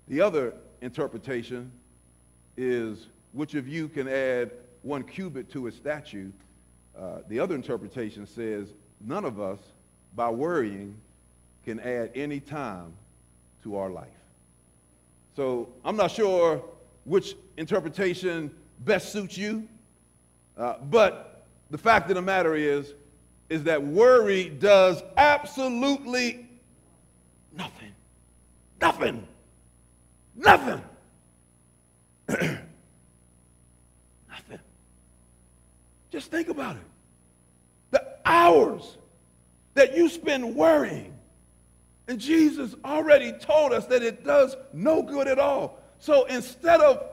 The other interpretation is, which of you can add 1 cubit to his statue? The other interpretation says, none of us, by worrying, can add any time to our life. So I'm not sure which interpretation best suits you, but the fact of the matter is that worry does absolutely nothing. Nothing. Nothing. Nothing. Just think about it. The hours that you spend worrying, and Jesus already told us that it does no good at all. So instead of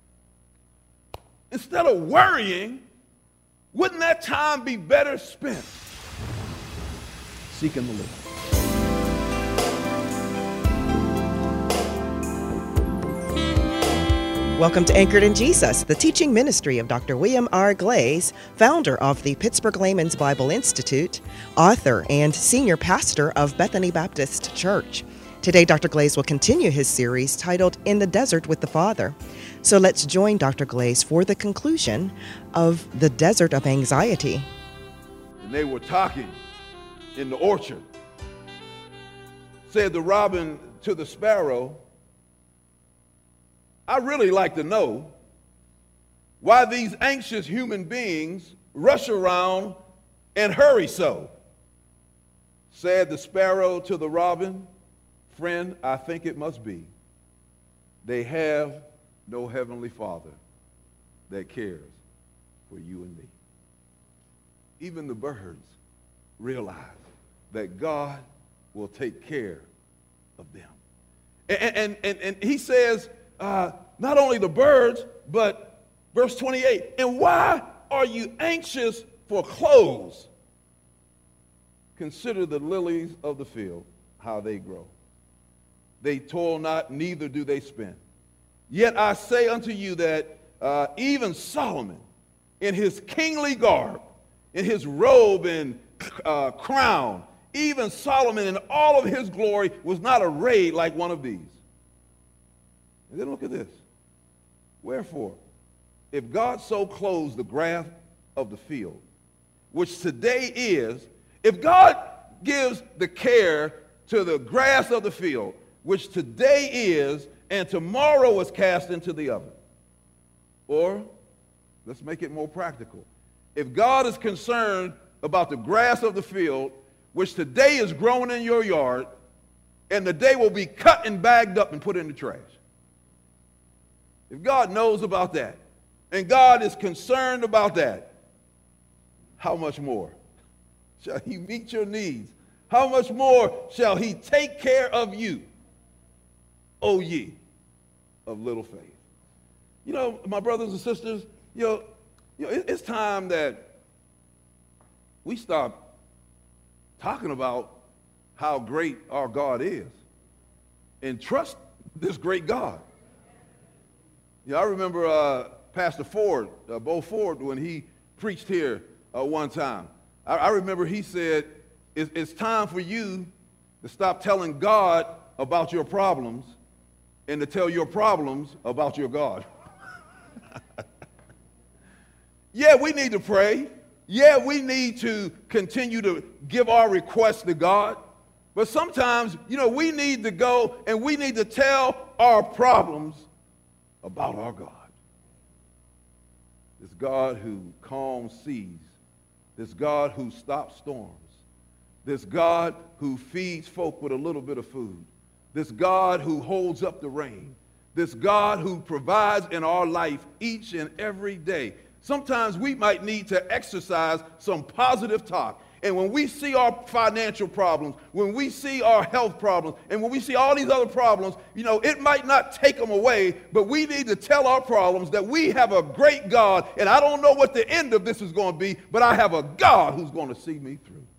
worrying, wouldn't that time be better spent seeking the Lord? Welcome to Anchored in Jesus, the teaching ministry of Dr. William R. Glaze, founder of the Pittsburgh Layman's Bible Institute, author and senior pastor of Bethany Baptist Church. Today, Dr. Glaze will continue his series titled In the Desert with the Father. So let's join Dr. Glaze for the conclusion of the Desert of Anxiety. And they were talking in the orchard. Said the robin to the sparrow, I really like to know why these anxious human beings rush around and hurry so. Said the sparrow to the robin, friend, I think it must be they have no heavenly Father that cares for you and me. Even the birds realize that God will take care of them. And he says, not only the birds, but verse 28, and why are you anxious for clothes? Consider the lilies of the field, how they grow. They toil not, neither do they spin. Yet I say unto you that even Solomon, in his kingly garb, in his robe and crown, even Solomon in all of his glory was not arrayed like one of these. And then look at this. Wherefore, if God so clothes the grass of the field, which today is, if God gives the care to the grass of the field, which today is, and tomorrow is cast into the oven. Or, let's make it more practical. If God is concerned about the grass of the field, which today is growing in your yard, and the day will be cut and bagged up and put in the trash. If God knows about that, and God is concerned about that, how much more shall he meet your needs? How much more shall he take care of you, O ye of little faith? You know, my brothers and sisters, it's time that we stop talking about how great our God is and trust this great God. I remember Pastor Ford, Bo Ford, when he preached here one time. I remember he said, it's time for you to stop telling God about your problems and to tell your problems about your God. Yeah, we need to pray. Yeah, we need to continue to give our requests to God. But sometimes, we need to go and we need to tell our problems about our God. This God who calms seas. This God who stops storms. This God who feeds folk with a little bit of food. This God who holds up the rain. This God who provides in our life each and every day. Sometimes we might need to exercise some positive talk. And when we see our financial problems, when we see our health problems, and when we see all these other problems, it might not take them away, but we need to tell our problems that we have a great God, and I don't know what the end of this is going to be, but I have a God who's going to see me through.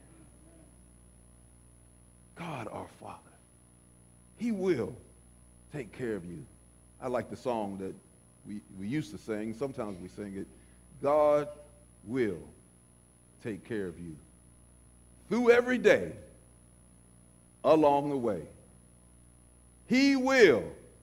God our Father. He will take care of you. I like the song that we used to sing. Sometimes we sing it. God will take care of you through every day along the way. He will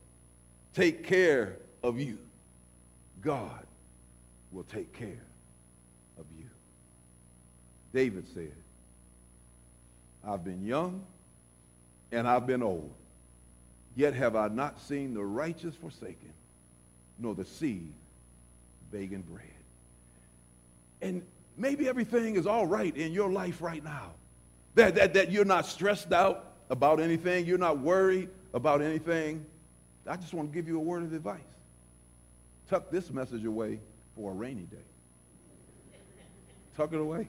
take care of you, God will take care of you. David said, I've been young and I've been old, yet have I not seen the righteous forsaken, nor the seed begging bread. And maybe everything is all right in your life right now. That you're not stressed out about anything. You're not worried about anything. I just want to give you a word of advice. Tuck this message away for a rainy day. Tuck it away.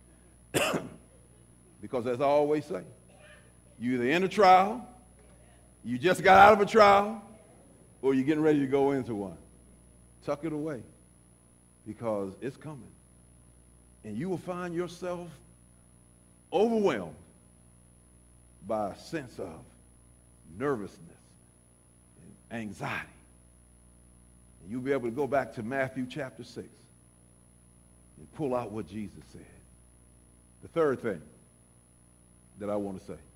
Because as I always say, you're either in a trial, you just got out of a trial, or you're getting ready to go into one. Tuck it away because it's coming. And you will find yourself overwhelmed by a sense of nervousness and anxiety. And you'll be able to go back to Matthew chapter 6 and pull out what Jesus said. The third thing that I want to say,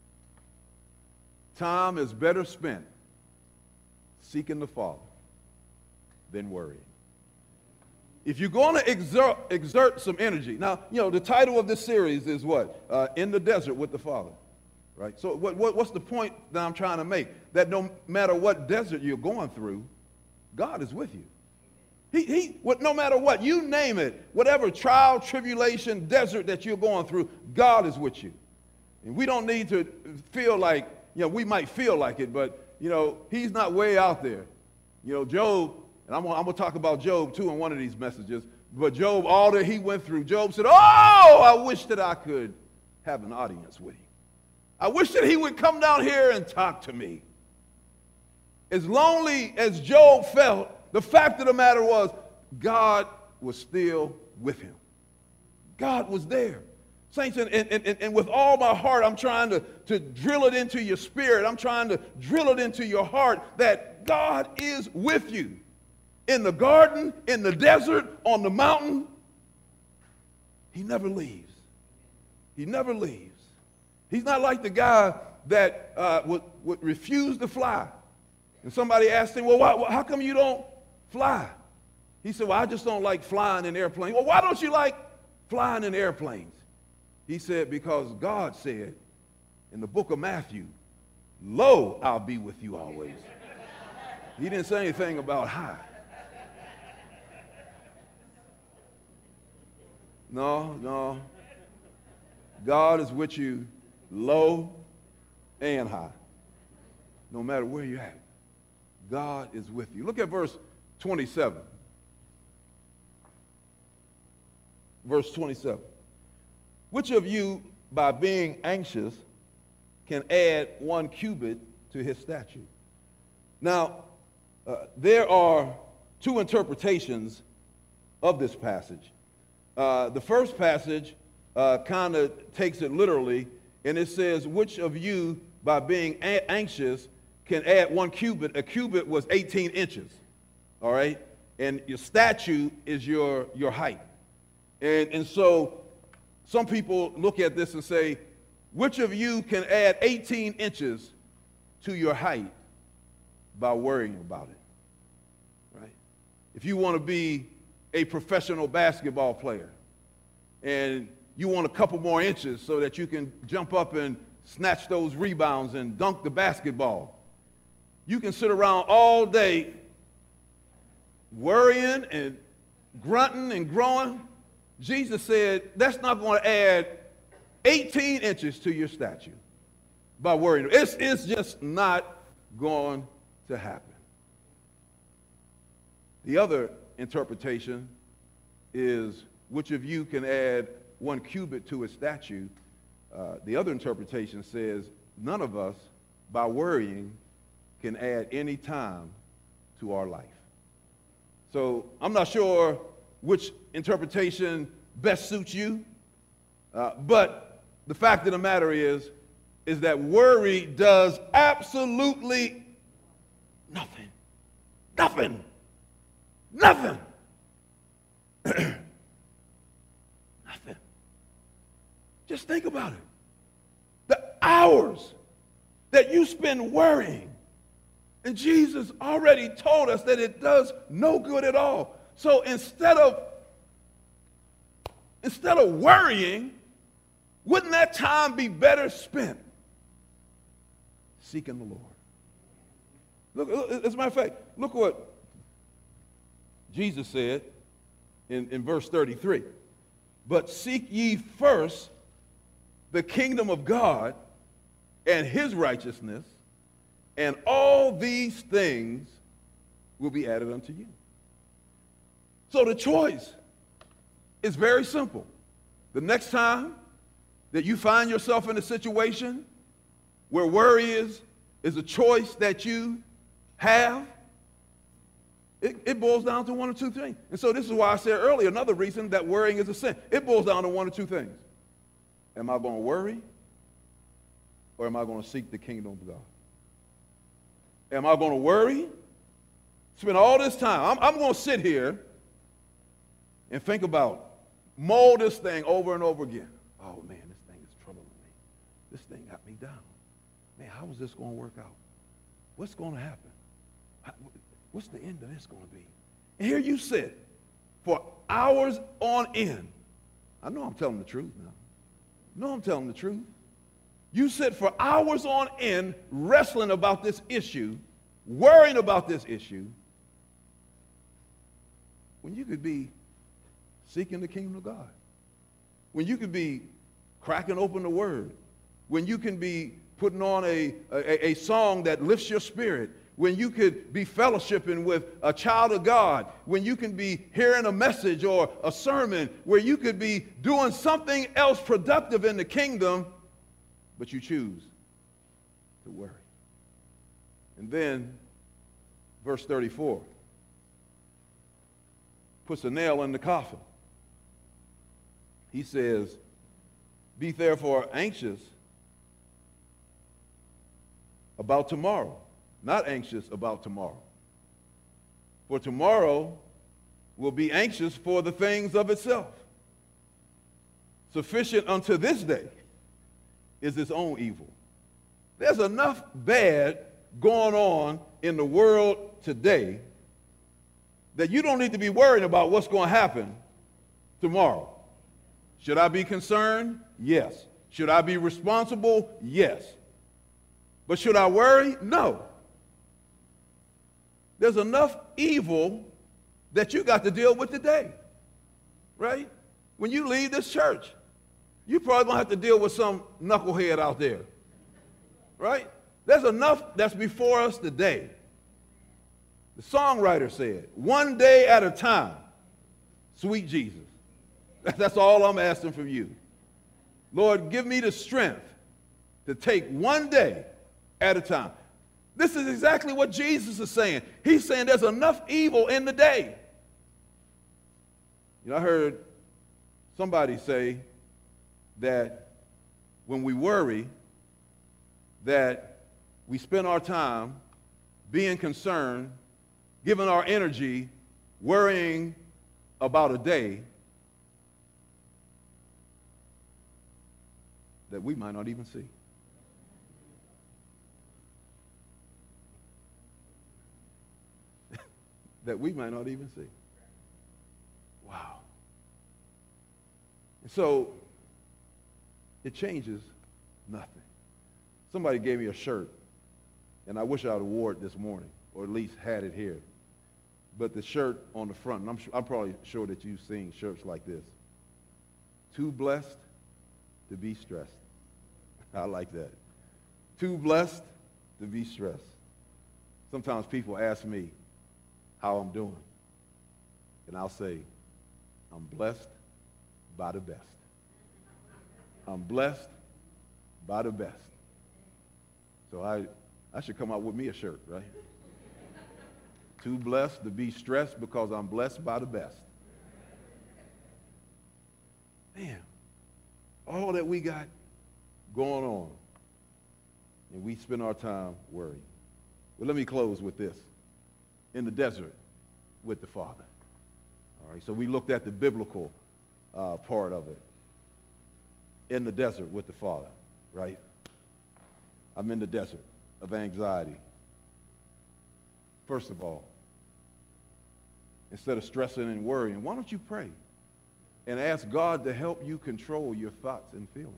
time is better spent seeking the Father than worrying. If you're going to exert some energy, now, the title of this series is what? In the Desert with the Father, right? So what's the point that I'm trying to make? That no matter what desert you're going through, God is with you. No matter what, you name it, whatever trial, tribulation, desert that you're going through, God is with you. And we don't need to feel like, we might feel like it, but, he's not way out there. Job, and I'm going to talk about Job too in one of these messages, but Job, all that he went through, Job said, oh, I wish that I could have an audience with him. I wish that he would come down here and talk to me. As lonely as Job felt, the fact of the matter was, God was still with him. God was there. Saints, and with all my heart, I'm trying to drill it into your spirit. I'm trying to drill it into your heart that God is with you. In the garden, in the desert, on the mountain, he never leaves. He never leaves. He's not like the guy that would refuse to fly. And somebody asked him, well, how come you don't fly? He said, well, I just don't like flying in airplanes. Well, why don't you like flying in airplanes? He said, because God said in the book of Matthew, lo, I'll be with you always. He didn't say anything about high. No. God is with you low and high. No matter where you're at, God is with you. Look at verse 27. Verse 27. Which of you, by being anxious, can add 1 cubit to his stature? Now, there are 2 interpretations of this passage. The first passage kind of takes it literally, and it says, which of you, by being anxious, can add 1 cubit? A cubit was 18 inches, all right? And your stature is your height. And so some people look at this and say, which of you can add 18 inches to your height by worrying about it, right? If you want to be a professional basketball player and you want a couple more inches so that you can jump up and snatch those rebounds and dunk the basketball, you can sit around all day worrying and grunting and growing. Jesus said that's not going to add 18 inches to your stature by worrying. It's just not going to happen. The other interpretation is which of you can add 1 cubit to his stature. The other interpretation says none of us, by worrying, can add any time to our life. So I'm not sure which interpretation best suits you, but the fact of the matter is that worry does absolutely nothing. Nothing. Nothing. Nothing. Just think about it. The hours that you spend worrying And Jesus already told us that it does no good at all. So instead of worrying, wouldn't that time be better spent seeking the Lord? Look, as a matter of fact, look what Jesus said in verse 33. But seek ye first the kingdom of God and his righteousness, and all these things will be added unto you. So the choice is very simple. The next time that you find yourself in a situation where worry is a choice that you have, it boils down to one or two things. And so this is why I said earlier, another reason that worrying is a sin. It boils down to one or two things. Am I going to worry, or am I going to seek the kingdom of God? Am I going to worry? Spend all this time. I'm going to sit here and think about, mull this thing over and over again. Oh, man, this thing is troubling me. This thing got me down. Man, how is this going to work out? What's going to happen? What's the end of this going to be? And here you sit for hours on end. I know I'm telling the truth now. No, I'm telling the truth. You sit for hours on end wrestling about this issue, worrying about this issue, when you could be seeking the kingdom of God, when you could be cracking open the word, when you can be putting on a song that lifts your spirit, when you could be fellowshipping with a child of God, when you can be hearing a message or a sermon, where you could be doing something else productive in the kingdom, but you choose to worry. And then verse 34 puts a nail in the coffin. He says, be therefore anxious about tomorrow. Not anxious about tomorrow. For tomorrow will be anxious for the things of itself. Sufficient unto this day is its own evil. There's enough bad going on in the world today that you don't need to be worrying about what's going to happen tomorrow. Should I be concerned? Yes. Should I be responsible? Yes. But should I worry? No. There's enough evil that you got to deal with today, right? When you leave this church, you're probably going to have to deal with some knucklehead out there, right? There's enough that's before us today. The songwriter said, one day at a time, sweet Jesus. That's all I'm asking from you. Lord, give me the strength to take one day at a time. This is exactly what Jesus is saying. He's saying there's enough evil in the day. You know, I heard somebody say that when we worry, that we spend our time being concerned, giving our energy, worrying about a day that we might not even see. That we might not even see. Wow. And so it changes nothing. Somebody gave me a shirt, and I wish I had worn it this morning, or at least had it here. But the shirt on the front, and I'm probably sure that you've seen shirts like this. Too blessed to be stressed. I like that. Too blessed to be stressed. Sometimes people ask me how I'm doing, and I'll say, I'm blessed by the best. I'm blessed by the best. So I should come out with me a shirt, right? Too blessed to be stressed because I'm blessed by the best. Man, all that we got going on, and we spend our time worrying. Well, let me close with this. In the desert with the Father. All right, so we looked at the biblical part of it. In the desert with the Father, right? I'm in the desert of anxiety. first of all, instead of stressing and worrying, why don't you pray and ask God to help you control your thoughts and feelings?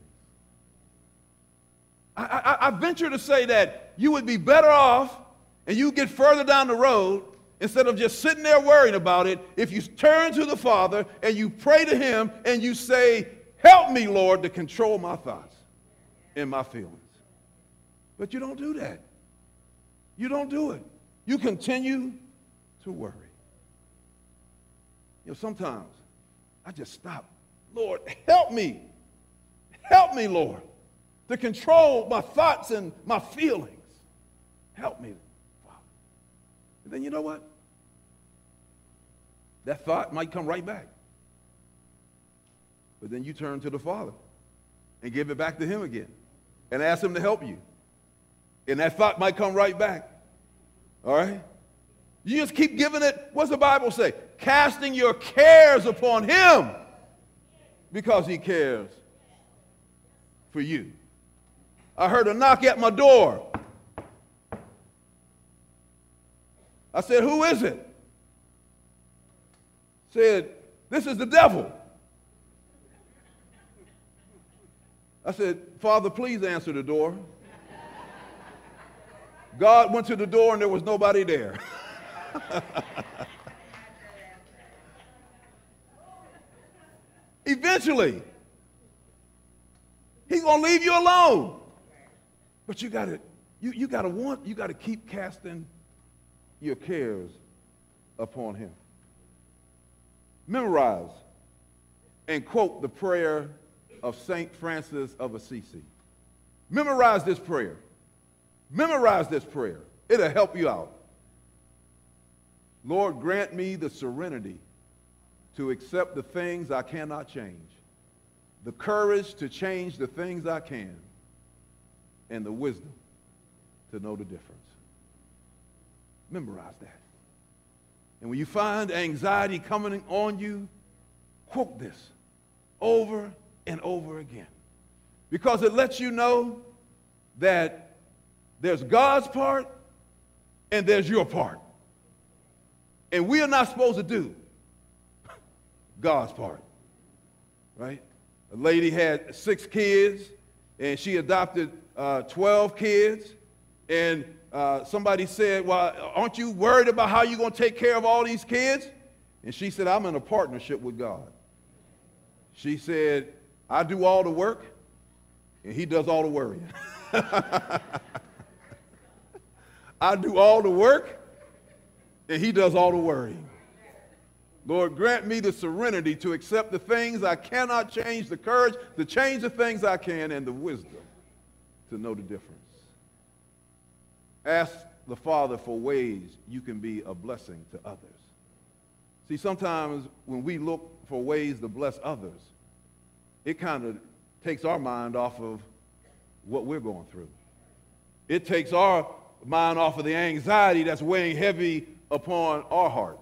I venture to say that you would be better off and you get further down the road instead of just sitting there worrying about it if you turn to the Father and you pray to him and you say, help me, Lord, to control my thoughts and my feelings. But you don't do that. You don't do it. You continue to worry. You know, sometimes I just stop. Lord, help me. Help me, Lord, to control my thoughts and my feelings. Help me, Father. And then you know what? That thought might come right back. But then you turn to the Father and give it back to him again and ask him to help you. And that thought might come right back. All right? You just keep giving it. What's the Bible say? Casting your cares upon him because he cares for you. I heard a knock at my door. I said, who is it? Said, this is the devil. I said, Father, please answer the door. God went to the door and there was nobody there. Eventually, he's going to leave you alone. But you got to keep casting your cares upon him. Memorize and quote the prayer of St. Francis of Assisi. Memorize this prayer. Memorize this prayer. It'll help you out. Lord, grant me the serenity to accept the things I cannot change, the courage to change the things I can, and the wisdom to know the difference. Memorize that. And when you find anxiety coming on you, quote this over and over again, because it lets you know that there's God's part and there's your part. And we are not supposed to do God's part, right? A lady had 6 kids, and she adopted 12 kids, and somebody said, well, aren't you worried about how you're going to take care of all these kids? And she said, I'm in a partnership with God. She said, I do all the work, and he does all the worrying. I do all the work, and he does all the worrying. Lord, grant me the serenity to accept the things I cannot change, the courage to change the things I can, and the wisdom to know the difference. Ask the Father for ways you can be a blessing to others. See, sometimes when we look for ways to bless others, it kind of takes our mind off of what we're going through. It takes our mind off of the anxiety that's weighing heavy upon our heart.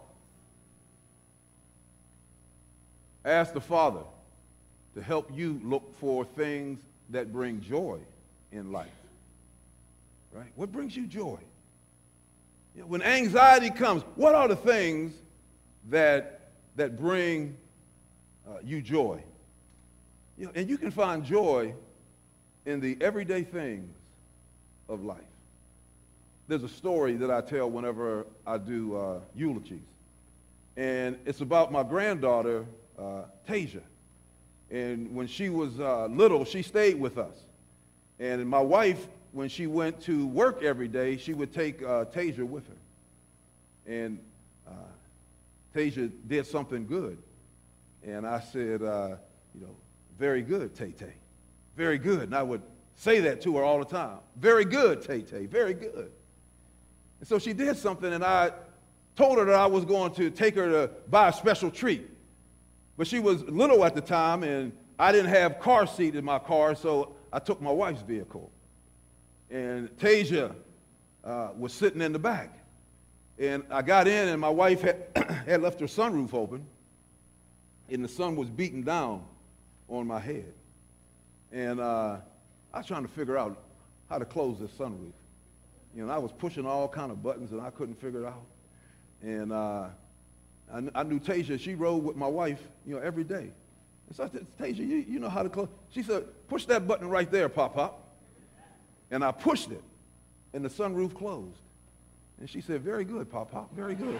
Ask the Father to help you look for things that bring joy in life. Right? What brings you joy? You know, when anxiety comes, what are the things that bring you joy? You know, and you can find joy in the everyday things of life. There's a story that I tell whenever I do eulogies, and it's about my granddaughter, Tasia. And when she was little, she stayed with us. And my wife, when she went to work every day, she would take Tasia with her. And Tasia did something good. And I said, very good, Tay-Tay. Very good. And I would say that to her all the time. Very good, Tay-Tay. Very good. And so she did something, and I told her that I was going to take her to buy a special treat. But she was little at the time, and I didn't have car seat in my car, so I took my wife's vehicle. And Tasia was sitting in the back. And I got in, and my wife had left her sunroof open, and the sun was beating down on my head. And I was trying to figure out how to close this sunroof. You know, I was pushing all kind of buttons and I couldn't figure it out. And I knew Tasia, she rode with my wife, you know, every day. And so I said, Tasia, you know how to close. She said, push that button right there, Pop. And I pushed it, and the sunroof closed. And she said, very good, Pop, very good.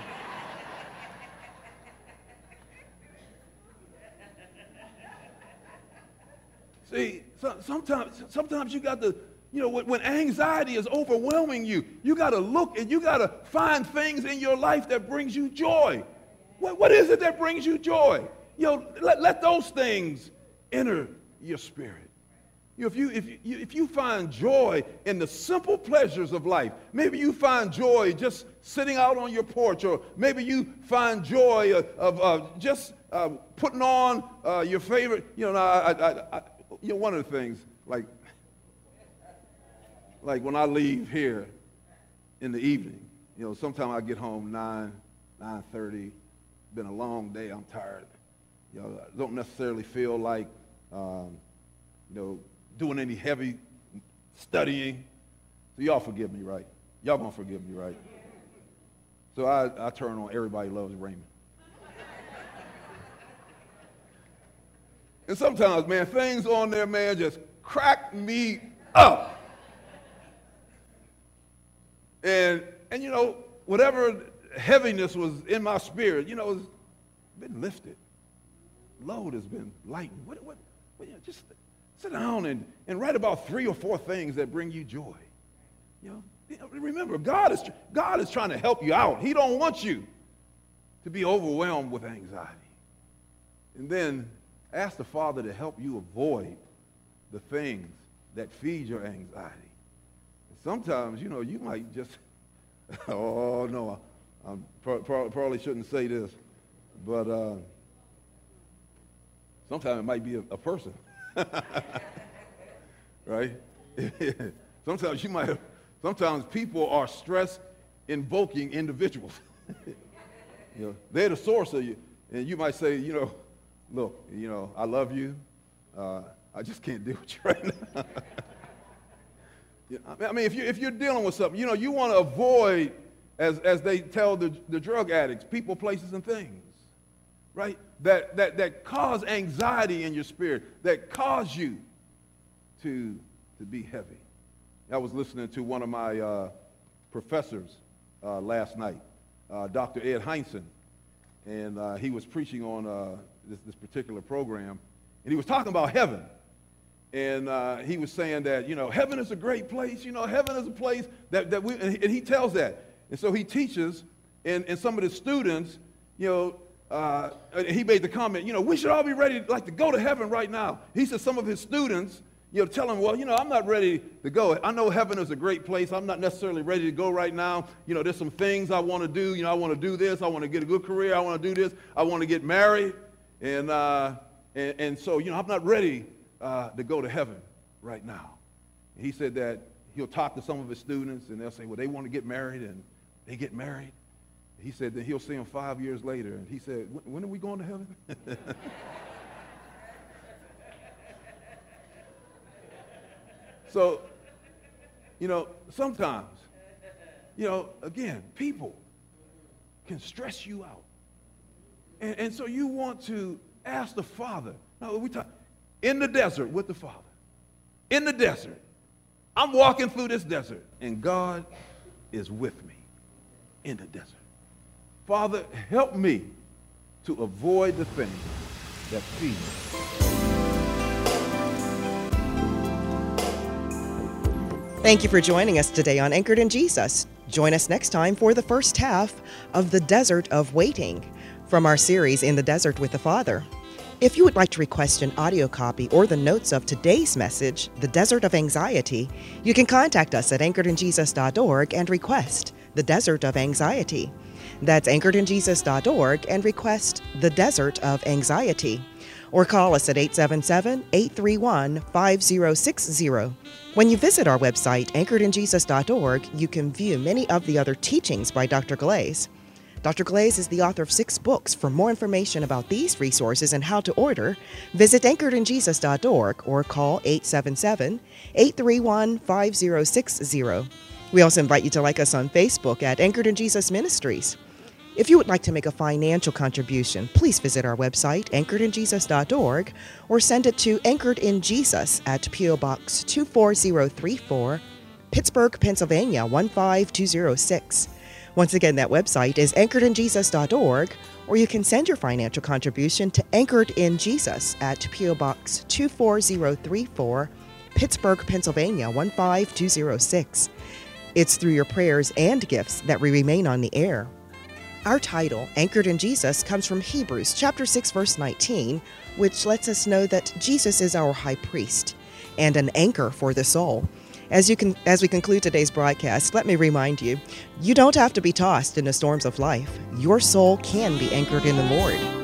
See, sometimes you got to, you know, when anxiety is overwhelming you, you got to look and you got to find things in your life that brings you joy. What is it that brings you joy? You know, let those things enter your spirit. You know, if you find joy in the simple pleasures of life, maybe you find joy just sitting out on your porch, or maybe you find joy of just putting on your favorite. You know, you know, one of the things, like when I leave here in the evening, you know, sometimes I get home 9:30. Been a long day. I'm tired. You know, I don't necessarily feel like, you know, doing any heavy studying. So y'all forgive me, right? Y'all gonna forgive me, right? So I turn on Everybody Loves Raymond. And sometimes, man, things on there, man, just crack me up. And you know, whatever heaviness was in my spirit, you know, it's been lifted. Load has been lightened. What you know, just sit down and write about 3 or 4 things that bring you joy. You know, remember, God is trying to help you out. He don't want you to be overwhelmed with anxiety. And then ask the Father to help you avoid the things that feed your anxiety. And sometimes, you know, you might just, oh no, I probably shouldn't say this, but sometimes it might be a person, right? Sometimes people are stress-invoking individuals. You know, they're the source of you, and you might say, you know, look, you know, I love you. I just can't deal with you right now. Yeah, I mean, if you're dealing with something, you know, you want to avoid, as they tell the drug addicts, people, places, and things, right? That cause anxiety in your spirit, that cause you to be heavy. I was listening to one of my professors last night, Dr. Ed Heinzen, and he was preaching on this particular program, and he was talking about heaven. And he was saying that, you know, heaven is a great place. You know, heaven is a place that we, and he tells that. And so he teaches, and some of the students, you know, he made the comment, you know, we should all be ready to go to heaven right now. He said some of his students, you know, tell him, well, you know, I'm not ready to go. I know heaven is a great place. I'm not necessarily ready to go right now. You know, there's some things I want to do. You know, I want to do this. I want to get a good career. I want to do this. I want to get married. And so, you know, I'm not ready to go to heaven right now. And he said that he'll talk to some of his students, and they'll say, well, they want to get married, and they get married. He said that he'll see them 5 years later, and he said, when are we going to heaven? So, you know, sometimes, you know, again, people can stress you out. And so you want to ask the Father. No, we talk in the desert with the Father. In the desert. I'm walking through this desert, and God is with me in the desert. Father, help me to avoid the things that feed me. Thank you for joining us today on Anchored in Jesus. Join us next time for the first half of The Desert of Waiting from our series In the Desert with the Father. If you would like to request an audio copy or the notes of today's message, The Desert of Anxiety, you can contact us at anchoredinjesus.org and request The Desert of Anxiety. That's anchoredinjesus.org and request The Desert of Anxiety. Or call us at 877-831-5060. When you visit our website, anchoredinjesus.org, you can view many of the other teachings by Dr. Glaze. Dr. Glaze is the author of 6 books. For more information about these resources and how to order, visit anchoredinjesus.org or call 877-831-5060. We also invite you to like us on Facebook at Anchored in Jesus Ministries. If you would like to make a financial contribution, please visit our website, anchoredinjesus.org, or send it to Anchored in Jesus at P.O. Box 24034, Pittsburgh, Pennsylvania 15206. Once again, that website is anchoredinjesus.org, or you can send your financial contribution to Anchored in Jesus at P.O. Box 24034, Pittsburgh, Pennsylvania 15206. It's through your prayers and gifts that we remain on the air. Our title, Anchored in Jesus, comes from Hebrews chapter 6, verse 19, which lets us know that Jesus is our high priest and an anchor for the soul. As we conclude today's broadcast, let me remind you, you don't have to be tossed in the storms of life. Your soul can be anchored in the Lord.